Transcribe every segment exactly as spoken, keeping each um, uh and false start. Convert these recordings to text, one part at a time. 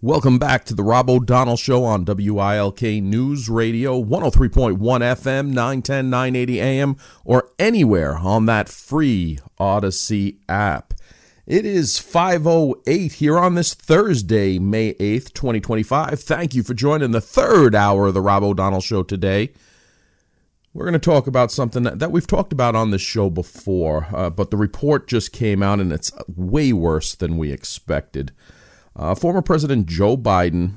Welcome back to the Rob O'Donnell Show on W I L K News Radio, one oh three point one F M, nine ten, nine eighty A M, or anywhere on that free Odyssey app. It is five oh eight here on this Thursday, May eighth, twenty twenty-five. Thank you for joining the third hour of the Rob O'Donnell Show today. We're going to talk about something that, that we've talked about on this show before, uh, but the report just came out and it's way worse than we expected. Uh, former President Joe Biden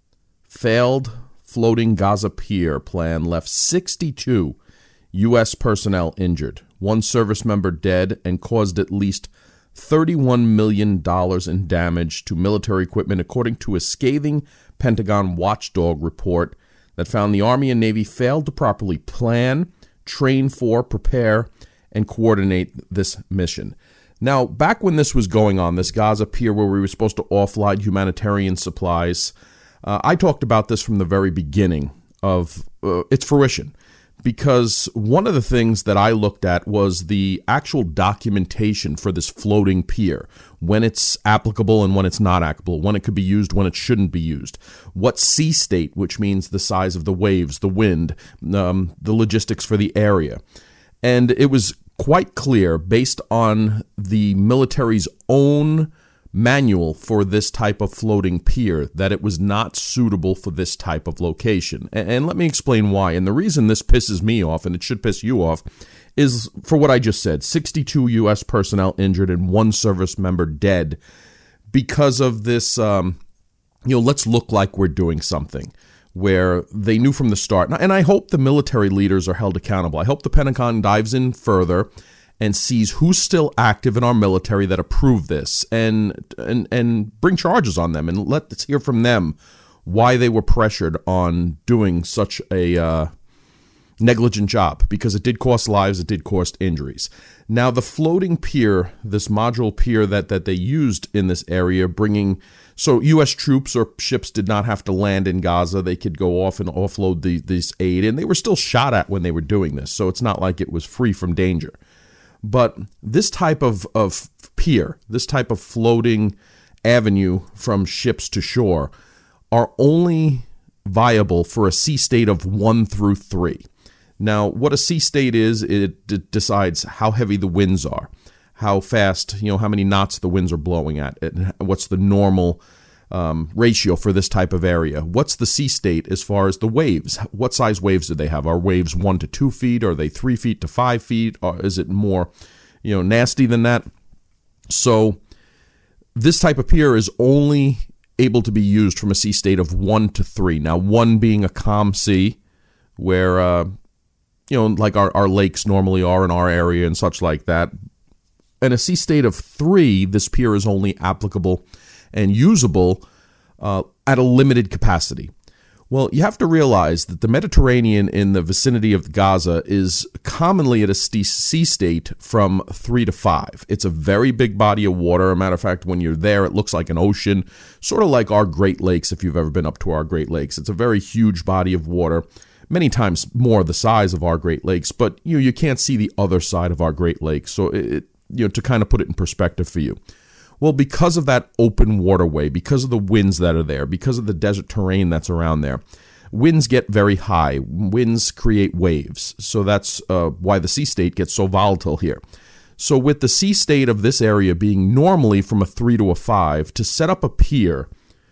failed floating Gaza pier plan left sixty-two U S personnel injured, one service member dead, and caused at least thirty-one million dollars in damage to military equipment, according to a scathing Pentagon watchdog report that found the Army and Navy failed to properly plan, train for, prepare, and coordinate this mission. Now, back when this was going on, this Gaza pier where we were supposed to offload humanitarian supplies, uh, I talked about this from the very beginning of uh, its fruition, because one of the things that I looked at was the actual documentation for this floating pier, when it's applicable and when it's not applicable, when it could be used, when it shouldn't be used, what sea state, which means the size of the waves, the wind, um, the logistics for the area. And it was quite clear, based on the military's own manual for this type of floating pier, that it was not suitable for this type of location. And, and let me explain why. And the reason this pisses me off, and it should piss you off, is for what I just said. sixty-two U S personnel injured and one service member dead because of this, um, you know, let's look like we're doing something, where they knew from the start. And I hope the military leaders are held accountable. I hope the Pentagon dives in further and sees who's still active in our military that approved this, and and and bring charges on them, and let's hear from them why they were pressured on doing such a uh, negligent job, because it did cost lives, it did cost injuries. Now, the floating pier, this module pier that, that they used in this area, bringing, so U S troops or ships did not have to land in Gaza. They could go off and offload the, this aid, and they were still shot at when they were doing this, so it's not like it was free from danger. But this type of, of pier, this type of floating avenue from ships to shore, are only viable for a sea state of one through three. Now, what a sea state is, it d- decides how heavy the winds are, how fast, you know, how many knots the winds are blowing at, and what's the normal um, ratio for this type of area. What's the sea state as far as the waves? What size waves do they have? Are waves one to two feet? Are they three feet to five feet? Or is it more, you know, nasty than that? So this type of pier is only able to be used from a sea state of one to three. Now, one being a calm sea, where uh, you know, like our, our lakes normally are in our area and such like that. And a sea state of three, this pier is only applicable and usable uh, at a limited capacity. Well, you have to realize that the Mediterranean in the vicinity of Gaza is commonly at a sea state from three to five. It's a very big body of water. As a matter of fact, when you're there, it looks like an ocean, sort of like our Great Lakes, if you've ever been up to our Great Lakes. It's a very huge body of water, many times more the size of our Great Lakes, but you know, you can't see the other side of our Great Lakes. So, it, you know, to kind of put it in perspective for you. Well, because of that open waterway, because of the winds that are there, because of the desert terrain that's around there, winds get very high. Winds create waves. So that's uh, why the sea state gets so volatile here. So with the sea state of this area being normally from a three to a five, to set up a pier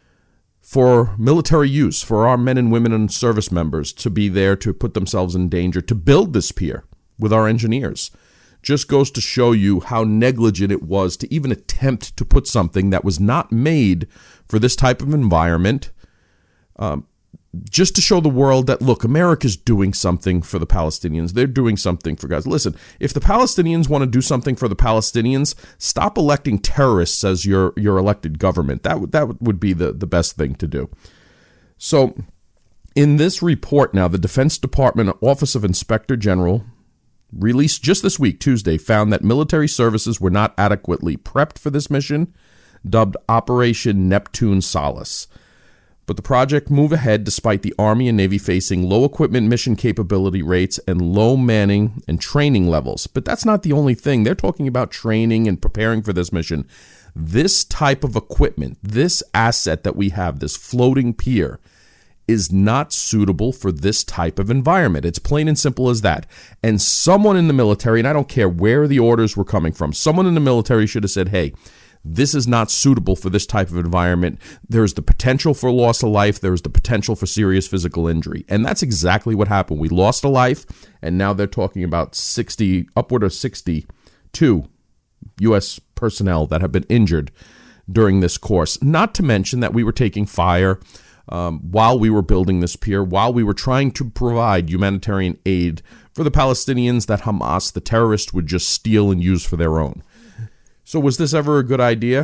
for military use, for our men and women and service members to be there to put themselves in danger, to build this pier with our engineers, just goes to show you how negligent it was to even attempt to put something that was not made for this type of environment, um, just to show the world that, look, America's doing something for the Palestinians. They're doing something for Gaza. Listen, if the Palestinians want to do something for the Palestinians, stop electing terrorists as your, your elected government. That would, that would be the, the best thing to do. So in this report now, the Defense Department Office of Inspector General, released just this week, Tuesday, found that military services were not adequately prepped for this mission, dubbed Operation Neptune Solace. But the project moved ahead despite the Army and Navy facing low equipment mission capability rates and low manning and training levels. But that's not the only thing. They're talking about training and preparing for this mission. This type of equipment, this asset that we have, this floating pier, is not suitable for this type of environment. It's plain and simple as that. And someone in the military, and I don't care where the orders were coming from, someone in the military should have said, hey, this is not suitable for this type of environment. There's the potential for loss of life. There's the potential for serious physical injury. And that's exactly what happened. We lost a life, and now they're talking about sixty, upward of sixty-two U S personnel that have been injured during this course. Not to mention that we were taking fire Um, while we were building this pier, while we were trying to provide humanitarian aid for the Palestinians that Hamas, the terrorists, would just steal and use for their own. So was this ever a good idea?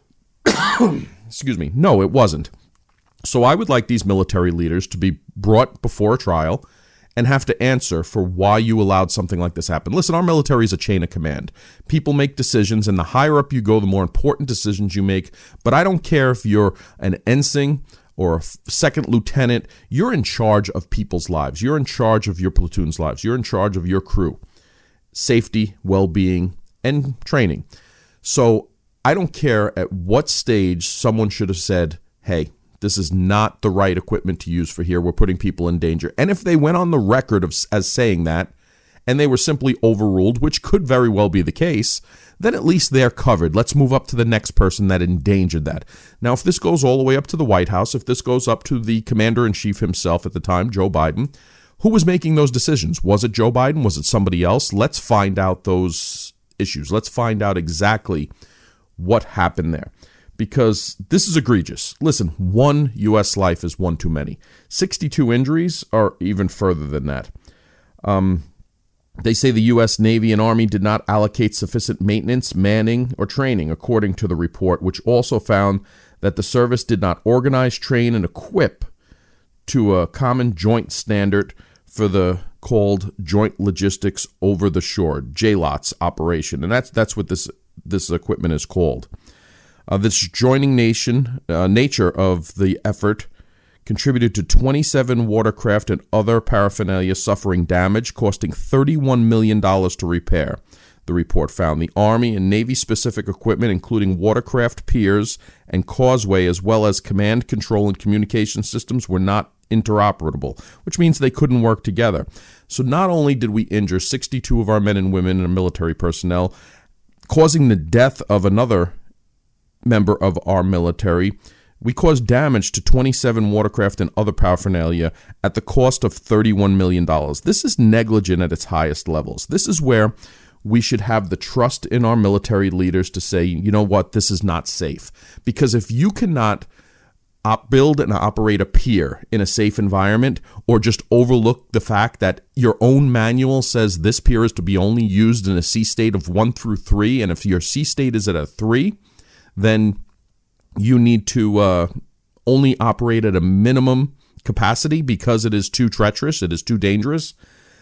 Excuse me. No, it wasn't. So I would like these military leaders to be brought before a trial and have to answer for why you allowed something like this happen. Listen, our military is a chain of command. People make decisions, and the higher up you go, the more important decisions you make. But I don't care if you're an ensign or a second lieutenant, you're in charge of people's lives. You're in charge of your platoon's lives. You're in charge of your crew, safety, well-being, and training. So I don't care at what stage someone should have said, hey, this is not the right equipment to use for here. We're putting people in danger. And if they went on the record of, as saying that, and they were simply overruled, which could very well be the case, then at least they're covered. Let's move up to the next person that endangered that. Now, if this goes all the way up to the White House, if this goes up to the commander-in-chief himself at the time, Joe Biden, who was making those decisions? Was it Joe Biden? Was it somebody else? Let's find out those issues. Let's find out exactly what happened there, because this is egregious. Listen, one U S life is one too many. sixty-two injuries are even further than that. Um... They say the U S Navy and Army did not allocate sufficient maintenance, manning, or training, according to the report, which also found that the service did not organize, train, and equip to a common joint standard for the called Joint Logistics Over the Shore, J LOTS operation. And that's that's what this this equipment is called. Uh, this joining nation uh, nature of the effort contributed to twenty-seven watercraft and other paraphernalia suffering damage, costing thirty-one million dollars to repair. The report found the Army and Navy-specific equipment, including watercraft piers and causeway, as well as command, control, and communication systems, were not interoperable, which means they couldn't work together. So not only did we injure sixty-two of our men and women and military personnel, causing the death of another member of our military, we caused damage to twenty-seven watercraft and other paraphernalia at the cost of thirty-one million dollars. This is negligent at its highest levels. This is where we should have the trust in our military leaders to say, you know what, this is not safe. Because if you cannot op- build and operate a pier in a safe environment, or just overlook the fact that your own manual says this pier is to be only used in a sea state of one through three, and if your sea state is at a three, then you need to uh, only operate at a minimum capacity because it is too treacherous, it is too dangerous,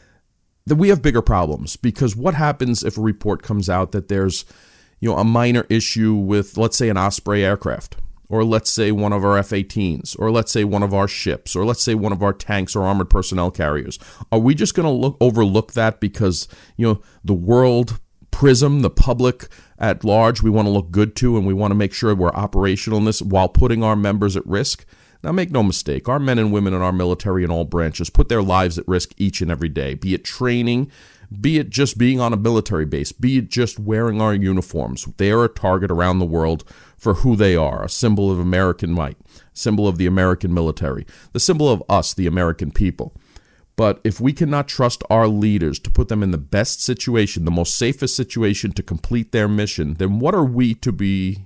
then we have bigger problems. Because what happens if a report comes out that there's, you know, a minor issue with, let's say, an Osprey aircraft, or let's say one of our F eighteens, or let's say one of our ships, or let's say one of our tanks or armored personnel carriers? Are we just going to look overlook that because, you know, the world prism, the public at large, we want to look good to, and we want to make sure we're operational in this while putting our members at risk? Now, make no mistake, our men and women in our military in all branches put their lives at risk each and every day, be it training, be it just being on a military base, be it just wearing our uniforms. They are a target around the world for who they are, a symbol of American might, symbol of the American military, the symbol of us, the American people. But if we cannot trust our leaders to put them in the best situation, the most safest situation to complete their mission, then what are we to be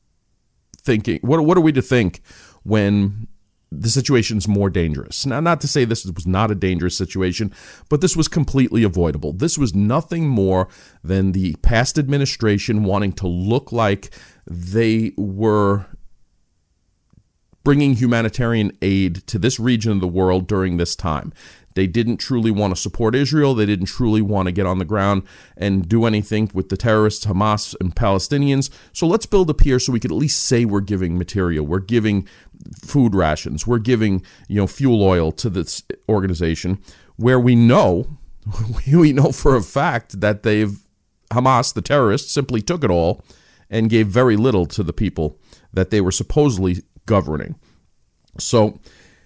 thinking? What, what are we to think when the situation's more dangerous? Now, not to say this was not a dangerous situation, but this was completely avoidable. This was nothing more than the past administration wanting to look like they were bringing humanitarian aid to this region of the world during this time. They didn't truly want to support Israel. They didn't truly want to get on the ground and do anything with the terrorists, Hamas, and Palestinians. So let's build a pier so we could at least say we're giving material. We're giving food rations. We're giving, you know, fuel oil to this organization where we know, we know for a fact that they've, Hamas, the terrorists, simply took it all and gave very little to the people that they were supposedly governing. So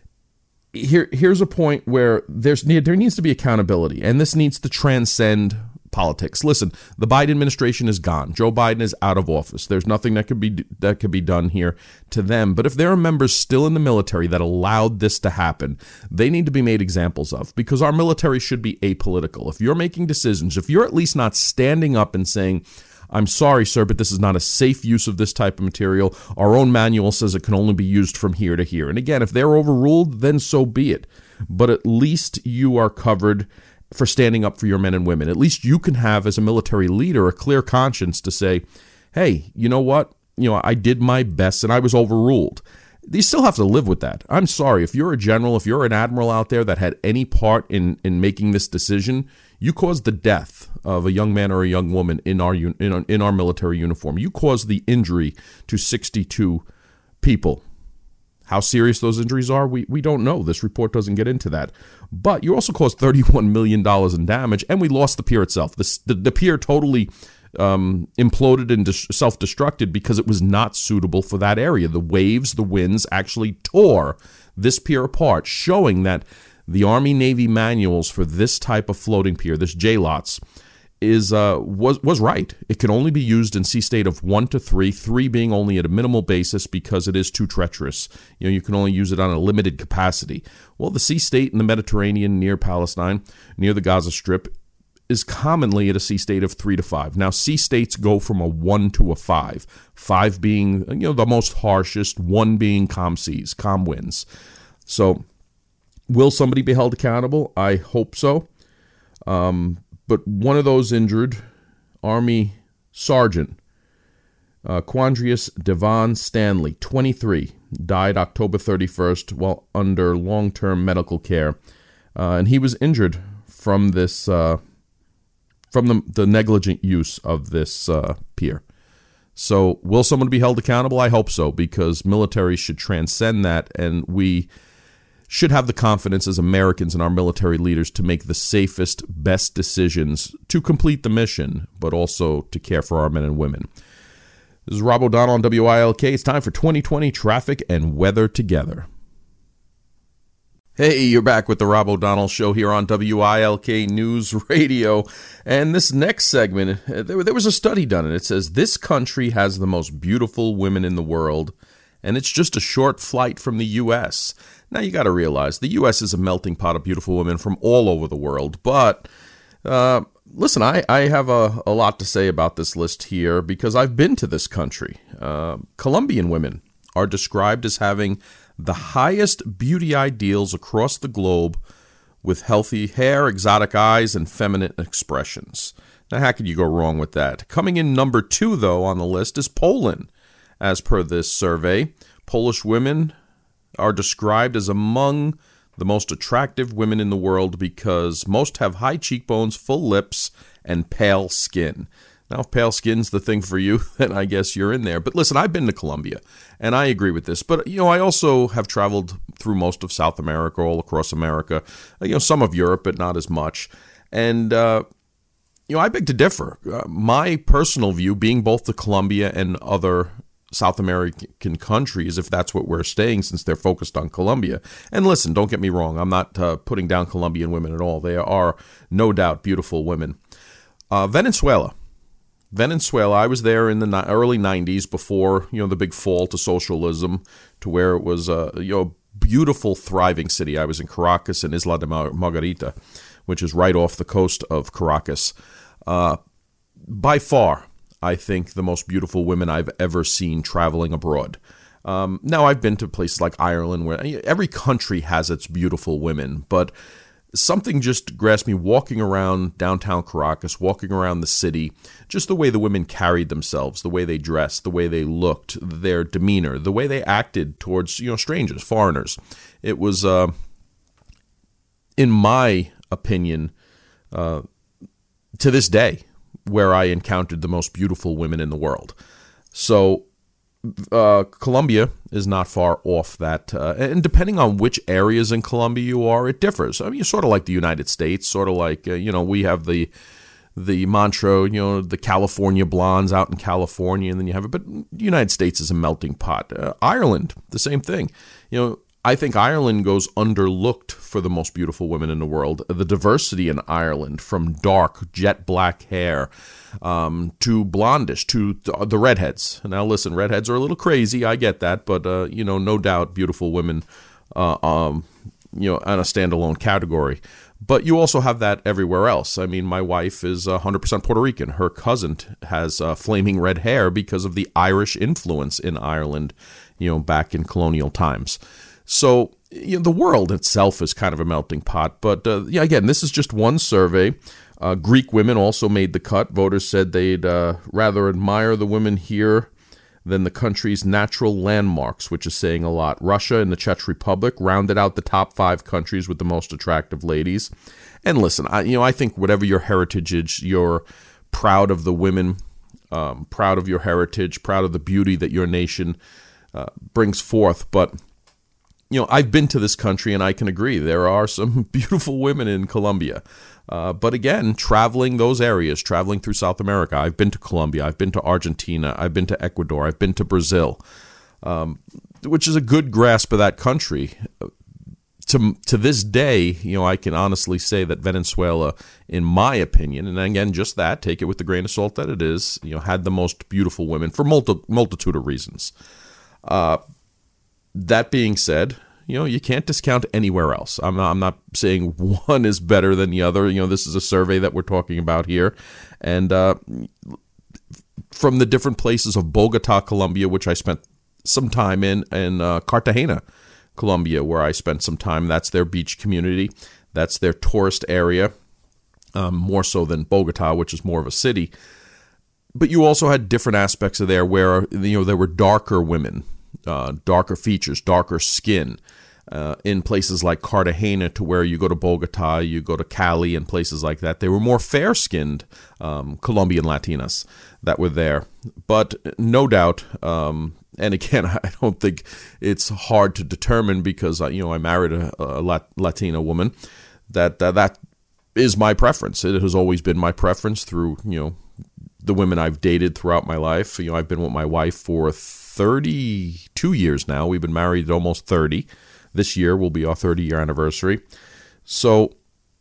here, here's a point where there's there needs to be accountability, and this needs to transcend politics. Listen, the Biden administration is gone. Joe Biden is out of office. There's nothing that could be that could be done here to them. But if there are members still in the military that allowed this to happen, they need to be made examples of, because our military should be apolitical. If you're making decisions, if you're at least not standing up and saying, I'm sorry, sir, but this is not a safe use of this type of material. Our own manual says it can only be used from here to here. And again, if they're overruled, then so be it. But at least you are covered for standing up for your men and women. At least you can have, as a military leader, a clear conscience to say, hey, you know what? You know, I did my best and I was overruled. You still have to live with that. I'm sorry. If you're a general, if you're an admiral out there that had any part in, in making this decision, you caused the death of a young man or a young woman in our in our, in our military uniform. You caused the injury to sixty-two people. How serious those injuries are, we, we don't know. This report doesn't get into that. But you also caused thirty-one million dollars in damage, and we lost the pier itself. The, the, the pier totally um, imploded and dis- self-destructed because it was not suitable for that area. The waves, the winds actually tore this pier apart, showing that the Army-Navy manuals for this type of floating pier, this J LOTS, is uh, was was right. It can only be used in sea state of one to three, three being only at a minimal basis because it is too treacherous. You know, you can only use it on a limited capacity. Well, the sea state in the Mediterranean near Palestine, near the Gaza Strip, is commonly at a sea state of three to five. Now, sea states go from a one to a five, five being, you know, the most harshest, one being calm seas, calm winds. So, will somebody be held accountable? I hope so. Um, But one of those injured, Army Sergeant uh, Quandrius Devon Stanley, twenty-three, died October thirty-first while under long-term medical care. Uh, and he was injured from this, uh, from the, the negligent use of this uh, pier. So will someone be held accountable? I hope so, because military should transcend that, and we should have the confidence as Americans and our military leaders to make the safest, best decisions to complete the mission, but also to care for our men and women. This is Rob O'Donnell on W I L K. It's time for twenty twenty Traffic and Weather Together. Hey, you're back with the Rob O'Donnell Show here on W I L K News Radio. And this next segment, there, there was a study done, and it says this country has the most beautiful women in the world, and it's just a short flight from the U S Now, you got to realize the U S is a melting pot of beautiful women from all over the world. But uh, listen, I, I have a, a lot to say about this list here because I've been to this country. Uh, Colombian women are described as having the highest beauty ideals across the globe, with healthy hair, exotic eyes, and feminine expressions. Now, how could you go wrong with that? Coming in number two, though, on the list is Poland. As per this survey, Polish women are described as among the most attractive women in the world because most have high cheekbones, full lips, and pale skin. Now, if pale skin's the thing for you, then I guess you're in there. But listen, I've been to Colombia, and I agree with this. But, you know, I also have traveled through most of South America, all across America, you know, some of Europe, but not as much. And, uh, you know, I beg to differ. Uh, my personal view, being both to Colombia and other South American countries, if that's what we're staying, since they're focused on Colombia. And listen, don't get me wrong, I'm not uh, putting down Colombian women at all. They are no doubt beautiful women. Uh, Venezuela. Venezuela, I was there in the ni- early nineties before, you know, the big fall to socialism, to where it was a, you know, beautiful, thriving city. I was in Caracas and Isla de Mar- Margarita, which is right off the coast of Caracas. Uh, by far, I think, the most beautiful women I've ever seen traveling abroad. Um, now, I've been to places like Ireland, where every country has its beautiful women, but something just grasped me walking around downtown Caracas, walking around the city, just the way the women carried themselves, the way they dressed, the way they looked, their demeanor, the way they acted towards, you know, strangers, foreigners. It was, uh, in my opinion, uh, to this day, where I encountered the most beautiful women in the world. So uh, Colombia is not far off that. Uh, and depending on which areas in Colombia you are, it differs. I mean, you're sort of like the United States, sort of like, uh, you know, we have the the mantra, you know, the California blondes out in California, and then you have it. But the United States is a melting pot. Uh, Ireland, the same thing. You know, I think Ireland goes underlooked for the most beautiful women in the world. The diversity in Ireland, from dark, jet black hair um, to blondish to the redheads. Now, listen, redheads are a little crazy. I get that. But, uh, you know, no doubt beautiful women, uh, um, you know, on a standalone category. But you also have that everywhere else. I mean, my wife is one hundred percent Puerto Rican. Her cousin has uh, flaming red hair because of the Irish influence in Ireland, you know, back in colonial times. So, you know, the world itself is kind of a melting pot. But, uh, yeah, again, this is just one survey. Uh, Greek women also made the cut. Voters said they'd uh, rather admire the women here than the country's natural landmarks, which is saying a lot. Russia and the Czech Republic rounded out the top five countries with the most attractive ladies. And listen, I, you know, I think whatever your heritage is, you're proud of the women, um, proud of your heritage, proud of the beauty that your nation uh, brings forth. But, you know, I've been to this country, and I can agree there are some beautiful women in Colombia. Uh, but again, traveling those areas, traveling through South America, I've been to Colombia, I've been to Argentina, I've been to Ecuador, I've been to Brazil, um, which is a good grasp of that country. To to this day, you know, I can honestly say that Venezuela, in my opinion, and again, just that, take it with the grain of salt that it is, you know, had the most beautiful women for multi- multitude of reasons. Uh, that being said, you know, you can't discount anywhere else. I'm not, I'm not saying one is better than the other. You know, this is a survey that we're talking about here. And uh, from the different places of Bogota, Colombia, which I spent some time in, and uh, Cartagena, Colombia, where I spent some time. That's their beach community. That's their tourist area, um, more so than Bogota, which is more of a city. But you also had different aspects of there where, you know, there were darker women, uh, darker features, darker skin. Uh, in places like Cartagena, to where you go to Bogota, you go to Cali, and places like that. They were more fair-skinned um, Colombian Latinas that were there. But no doubt, um, and again, I don't think it's hard to determine because, uh, you know, I married a, a Lat- Latina woman, that uh, that is my preference. It has always been my preference through, you know, the women I've dated throughout my life. You know, I've been with my wife for thirty-two years now. We've been married almost thirty. This year will be our thirty-year anniversary. So,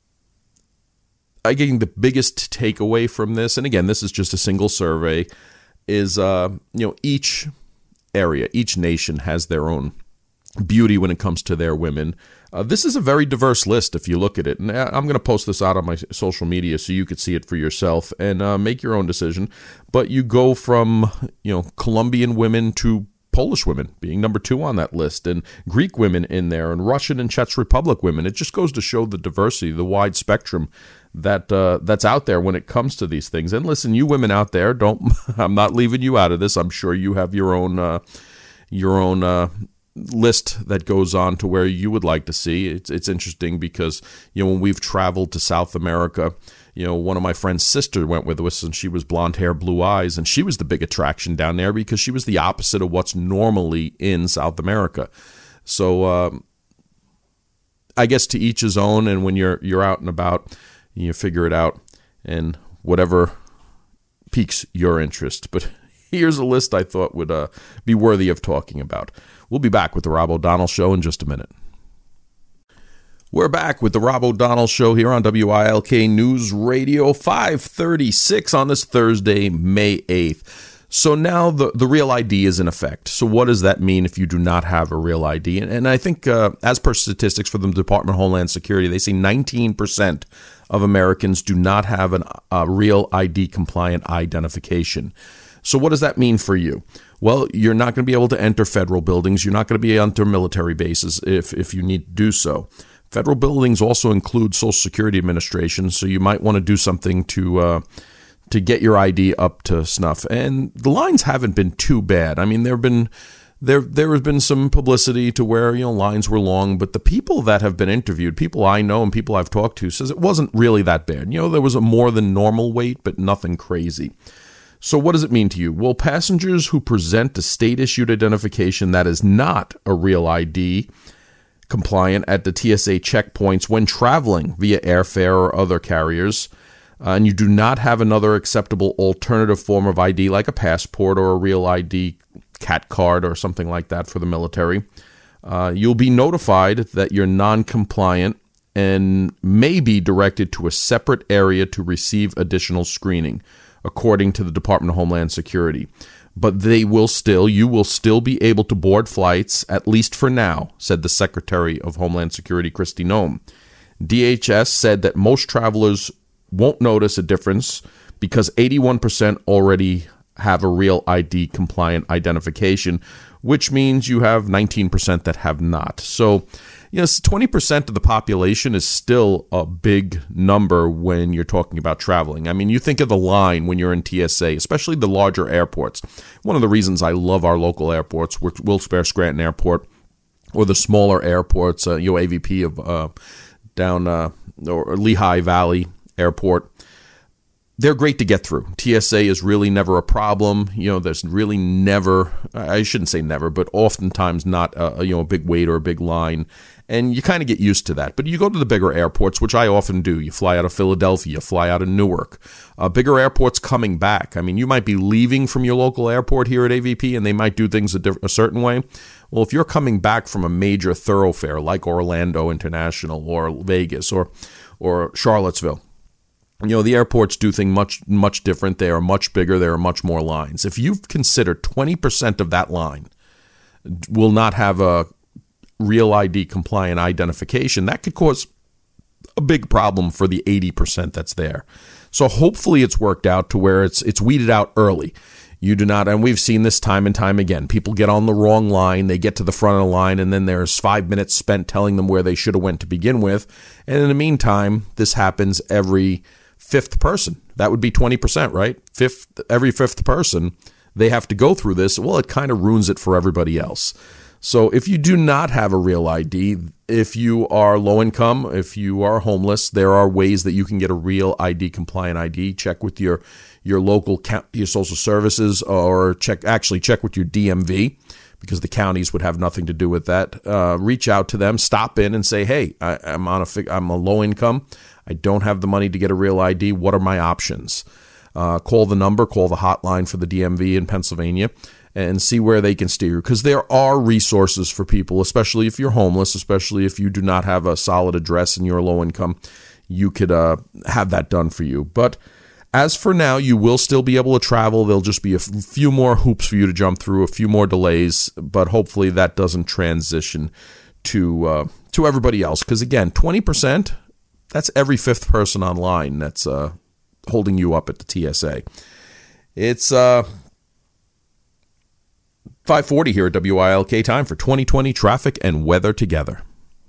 again, the biggest takeaway from this, and again, this is just a single survey, is uh, you know, each area, each nation has their own beauty when it comes to their women. Uh, this is a very diverse list if you look at it, and I'm going to post this out on my social media so you could see it for yourself and uh, make your own decision. But you go from, you know, Colombian women to Polish women being number two on that list, and Greek women in there, and Russian and Czech Republic women. It just goes to show the diversity, the wide spectrum that uh, that's out there when it comes to these things. And listen, you women out there, don't I'm not leaving you out of this. I'm sure you have your own uh, your own uh, list that goes on to where you would like to see. It's it's interesting because, you know, when we've traveled to South America, you know, one of my friend's sister went with us, and she was blonde hair, blue eyes, and she was the big attraction down there because she was the opposite of what's normally in South America. So um, I guess to each his own, and when you're you're out and about, you figure it out, and whatever piques your interest. But here's a list I thought would uh, be worthy of talking about. We'll be back with the Rob O'Donnell Show in just a minute. We're back with the Rob O'Donnell Show here on W I L K News Radio, five thirty-six on this Thursday, May eighth. So now the, the Real I D is in effect. So what does that mean if you do not have a Real I D? And, and I think uh, as per statistics for the Department of Homeland Security, they say nineteen percent of Americans do not have an, a Real I D compliant identification. So what does that mean for you? Well, you're not going to be able to enter federal buildings. You're not going to be enter military bases if, if you need to do so. Federal buildings also include Social Security Administration, so you might want to do something to uh, to get your I D up to snuff. And the lines haven't been too bad. I mean, there have been there there has been some publicity to where, you know, lines were long, but the people that have been interviewed, people I know and people I've talked to, says it wasn't really that bad. You know, there was a more than normal wait, but nothing crazy. So what does it mean to you? Well, passengers who present a state-issued identification that is not a Real I D compliant at the T S A checkpoints when traveling via airfare or other carriers, uh, and you do not have another acceptable alternative form of I D like a passport or a real I D, cat card or something like that for the military, uh, you'll be notified that you're non-compliant and may be directed to a separate area to receive additional screening, according to the Department of Homeland Security. But they will still, you will still be able to board flights, at least for now, said the Secretary of Homeland Security, Kristi Noem. D H S said that most travelers won't notice a difference because eighty-one percent already have a real I D compliant identification, which means you have nineteen percent that have not. So, yes, twenty percent of the population is still a big number when you're talking about traveling. I mean, you think of the line when you're in T S A, especially the larger airports. One of the reasons I love our local airports, Wilkes-Barre Scranton Airport, or the smaller airports, uh, you know, A V P of uh, down uh, or Lehigh Valley Airport, they're great to get through. T S A is really never a problem. You know, there's really never, I shouldn't say never, but oftentimes not a, you know, a big wait or a big line. And you kind of get used to that. But you go to the bigger airports, which I often do. You fly out of Philadelphia, you fly out of Newark. Uh, bigger airports coming back. I mean, you might be leaving from your local airport here at A V P, and they might do things a, diff- a certain way. Well, if you're coming back from a major thoroughfare like Orlando International or Vegas or or Charlottesville, you know, the airports do things much, much different. They are much bigger. There are much more lines. If you consider twenty percent of that line will not have a real I D compliant identification, that could cause a big problem for the eighty percent that's there. So hopefully it's worked out to where it's it's weeded out early. You do not, and we've seen this time and time again. People get on the wrong line, they get to the front of the line, and then there's five minutes spent telling them where they should have went to begin with. And in the meantime, this happens every fifth person. That would be twenty percent, right? Fifth, every fifth person, they have to go through this. Well, it kind of ruins it for everybody else. So if you do not have a real I D, if you are low income, if you are homeless, there are ways that you can get a real I D compliant I D. Check with your your local your social services, or check actually check with your D M V, because the counties would have nothing to do with that. Uh, reach out to them, stop in, and say, "Hey, I, I'm on a I'm a low income. I don't have the money to get a real I D. What are my options?" Uh, call the number, call the hotline for the D M V in Pennsylvania, and see where they can steer you, because there are resources for people, especially if you're homeless, especially if you do not have a solid address and you're low income. You could uh, have that done for you. But as for now, you will still be able to travel. There'll just be a f- few more hoops for you to jump through, a few more delays, but hopefully that doesn't transition to uh, to everybody else. Because again, twenty percent, that's every fifth person online that's uh, holding you up at the T S A. It's uh, five forty here at W I L K, time for twenty twenty traffic and weather together.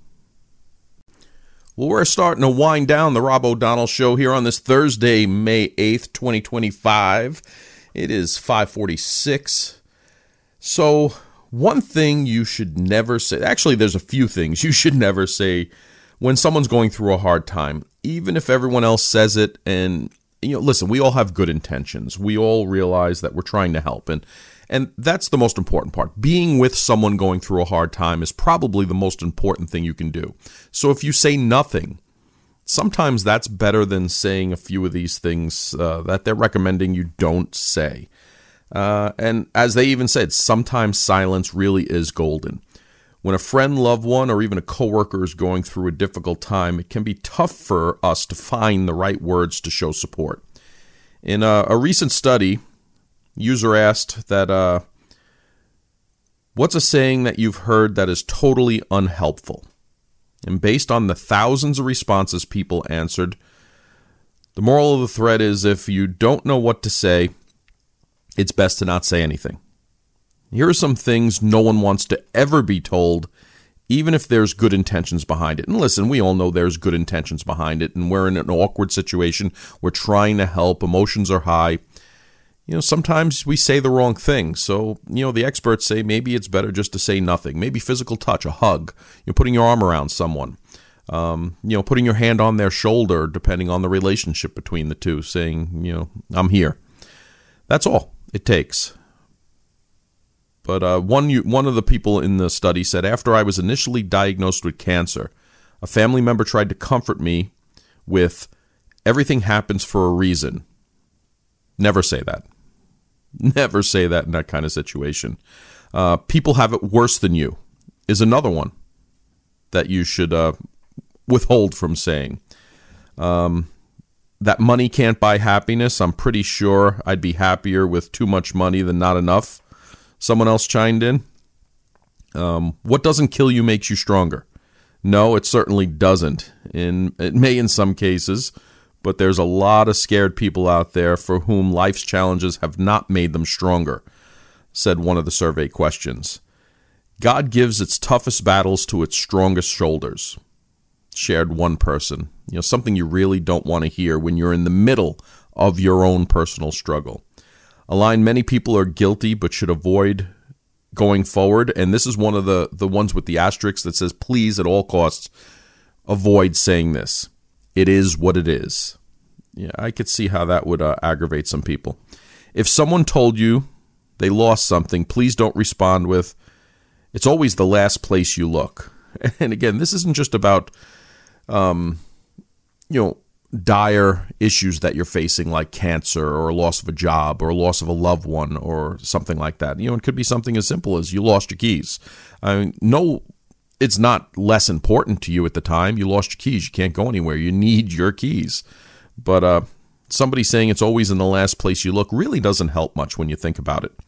Well, we're starting to wind down the Rob O'Donnell Show here on this Thursday, May eighth, twenty twenty-five. It is five forty-six. So one thing you should never say, actually there's a few things you should never say when someone's going through a hard time, even if everyone else says it. And, you know, listen, we all have good intentions. We all realize that we're trying to help. And And that's the most important part. Being with someone going through a hard time is probably the most important thing you can do. So if you say nothing, sometimes that's better than saying a few of these things uh, that they're recommending you don't say. Uh, and as they even said, sometimes silence really is golden. When a friend, loved one, or even a coworker is going through a difficult time, it can be tough for us to find the right words to show support. In a, a recent study, user asked that, uh, what's a saying that you've heard that is totally unhelpful? And based on the thousands of responses people answered, the moral of the thread is, if you don't know what to say, it's best to not say anything. Here are some things no one wants to ever be told, even if there's good intentions behind it. And listen, we all know there's good intentions behind it, and we're in an awkward situation. We're trying to help. Emotions are high. You know, sometimes we say the wrong thing. So, you know, the experts say maybe it's better just to say nothing. Maybe physical touch, a hug, you know, putting your arm around someone, um, you know, putting your hand on their shoulder, depending on the relationship between the two, saying, you know, I'm here. That's all it takes. But uh, one one of the people in the study said, after I was initially diagnosed with cancer, a family member tried to comfort me with, everything happens for a reason. Never say that. Never say that in that kind of situation. Uh, people have it worse than you is another one that you should uh, withhold from saying. Um, that money can't buy happiness. I'm pretty sure I'd be happier with too much money than not enough. Someone else chimed in. Um, what doesn't kill you makes you stronger. No, it certainly doesn't. In, it may in some cases, but there's a lot of scared people out there for whom life's challenges have not made them stronger, said one of the survey questions. God gives its toughest battles to its strongest shoulders, shared one person. You know, something you really don't want to hear when you're in the middle of your own personal struggle. A line many people are guilty but should avoid going forward, and this is one of the, the ones with the asterisk that says, please, at all costs, avoid saying this. It is what it is. Yeah, I could see how that would uh, aggravate some people. If someone told you they lost something, please don't respond with, it's always the last place you look. And again, this isn't just about, um, you know, dire issues that you're facing like cancer or loss of a job or loss of a loved one or something like that. You know, it could be something as simple as you lost your keys. I mean, no, it's not less important to you at the time. You lost your keys. You can't go anywhere. You need your keys. But uh, somebody saying it's always in the last place you look really doesn't help much when you think about it.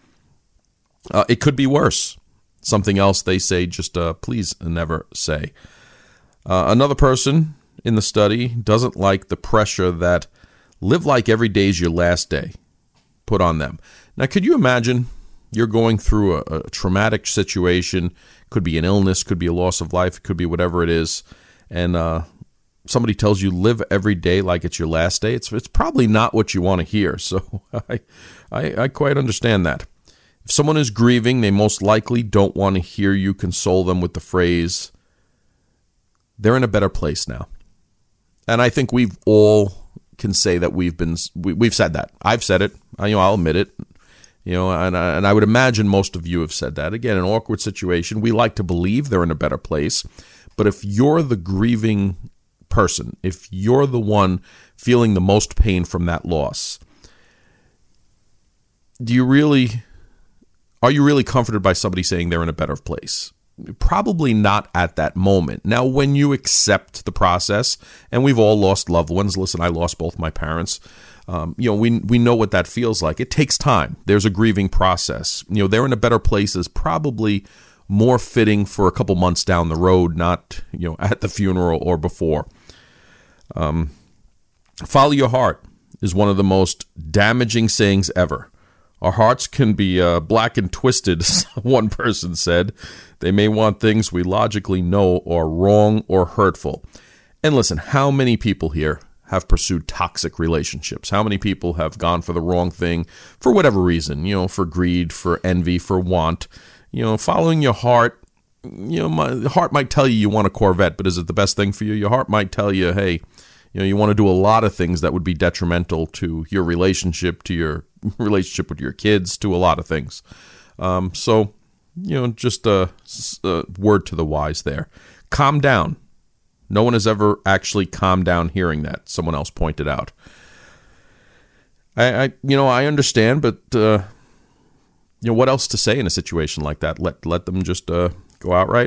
Uh, it could be worse. Something else they say, just uh, please never say. Uh, another person in the study doesn't like the pressure that live like every day is your last day put on them. Now, could you imagine you're going through a, a traumatic situation? Could be an illness, could be a loss of life, could be whatever it is, and uh, somebody tells you live every day like it's your last day. It's it's probably not what you want to hear. So I, I I quite understand that. If someone is grieving, they most likely don't want to hear you console them with the phrase, they're in a better place now. And I think we've all can say that we've been, we, we've said that. I've said it. I, you know, I'll admit it. You know, and I, and I would imagine most of you have said that. Again, an awkward situation. We like to believe they're in a better place. But if you're the grieving person, if you're the one feeling the most pain from that loss, do you really, are you really comforted by somebody saying they're in a better place? Probably not at that moment. Now, when you accept the process, and we've all lost loved ones. Listen, I lost both my parents. Um, you know, we we know what that feels like. It takes time. There's a grieving process. You know, they're in a better place is probably more fitting for a couple months down the road, not, you know, at the funeral or before. Um, follow your heart is one of the most damaging sayings ever. Our hearts can be uh, black and twisted, one person said. They may want things we logically know are wrong or hurtful. And listen, how many people here have pursued toxic relationships? How many people have gone for the wrong thing for whatever reason? You know, for greed, for envy, for want. You know, following your heart, you know, my heart might tell you you want a Corvette, but is it the best thing for you? Your heart might tell you, hey, you know, you want to do a lot of things that would be detrimental to your relationship, to your relationship with your kids, to a lot of things. Um, so, you know, just a, a word to the wise there. Calm down. No one has ever actually calmed down hearing that, someone else pointed out. I, I you know, I understand, but, uh, you know, what else to say in a situation like that? Let, let them just uh, go outright?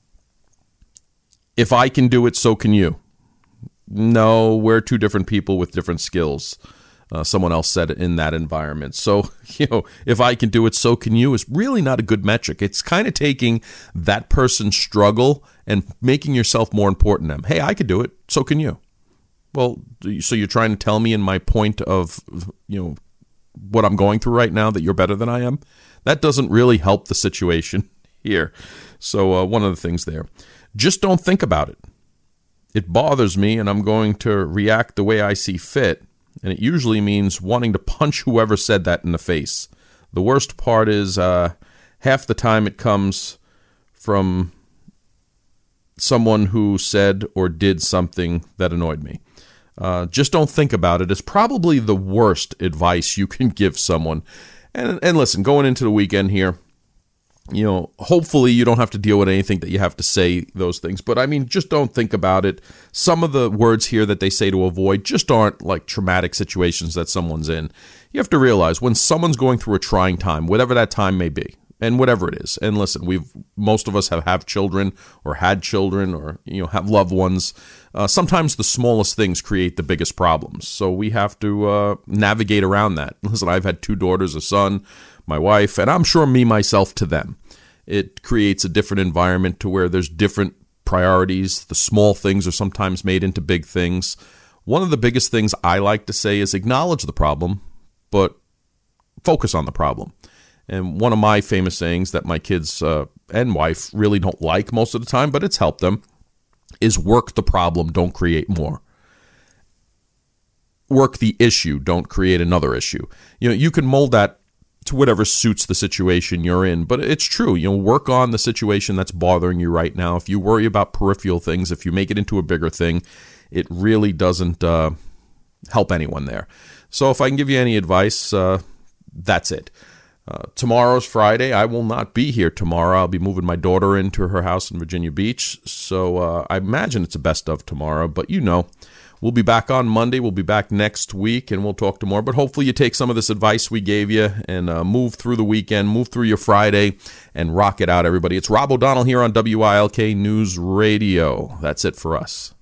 If I can do it, so can you. No, we're two different people with different skills. Uh, someone else said it in that environment. So, you know, if I can do it, so can you is really not a good metric. It's kind of taking that person's struggle and making yourself more important to them. Hey, I could do it, so can you. Well, so you're trying to tell me in my point of, you know, what I'm going through right now that you're better than I am? That doesn't really help the situation here. So uh, one of the things there. Just don't think about it. It bothers me, and I'm going to react the way I see fit. And it usually means wanting to punch whoever said that in the face. The worst part is uh, half the time it comes from someone who said or did something that annoyed me. Uh, just don't think about it is probably the worst advice you can give someone. And, and listen, going into the weekend here, you know, hopefully you don't have to deal with anything that you have to say those things. But I mean, just don't think about it. Some of the words here that they say to avoid just aren't like traumatic situations that someone's in. You have to realize when someone's going through a trying time, whatever that time may be, and whatever it is. And listen, we've most of us have, have children or had children or, you know, have loved ones. Uh, sometimes the smallest things create the biggest problems. So we have to uh, navigate around that. Listen, I've had two daughters, a son, my wife, and I'm sure me, myself, to them. It creates a different environment to where there's different priorities. The small things are sometimes made into big things. One of the biggest things I like to say is acknowledge the problem, but focus on the problem. And one of my famous sayings that my kids uh, and wife really don't like most of the time, but it's helped them, is work the problem, don't create more. Work the issue, don't create another issue. You know, you can mold that to whatever suits the situation you're in. But it's true, you know, work on the situation that's bothering you right now. If you worry about peripheral things, if you make it into a bigger thing, it really doesn't uh, help anyone there. So if I can give you any advice, uh, that's it. Uh, tomorrow's Friday. I will not be here tomorrow. I'll be moving my daughter into her house in Virginia Beach. So uh, I imagine it's a best of tomorrow, but you know, we'll be back on Monday. We'll be back next week, and we'll talk to more. But hopefully you take some of this advice we gave you and uh, move through the weekend, move through your Friday, and rock it out, everybody. It's Rob O'Donnell here on W I L K News Radio. That's it for us.